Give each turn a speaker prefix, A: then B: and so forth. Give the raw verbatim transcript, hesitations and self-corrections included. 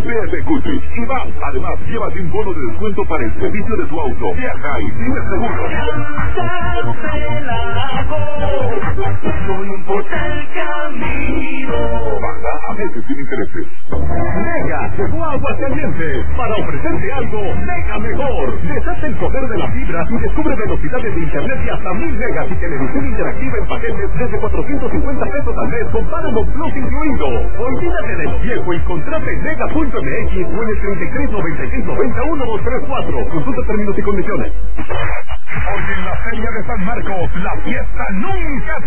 A: P F Cutrix y más. Además, llévate un bono de descuento para el servicio de tu auto. Viaja y vive seguro.
B: No importa el camino.
A: Paga a meses sin intereses.
C: Mega llegó a Aguascalientes para ofrecerte algo mega mejor. Deshazte el poder de la fibra y descubre velocidades de internet de hasta mil megas y televisión interactiva en paquetes desde cuatrocientos cincuenta pesos al mes con Paramount Plus incluido. Olvídate del viejo y contrata en mega punto m x o en el treinta y tres noventa y seis noventa uno dos tres cuatro. Consulta términos y condiciones.
A: Hoy en la Feria de San Marcos, la fiesta nunca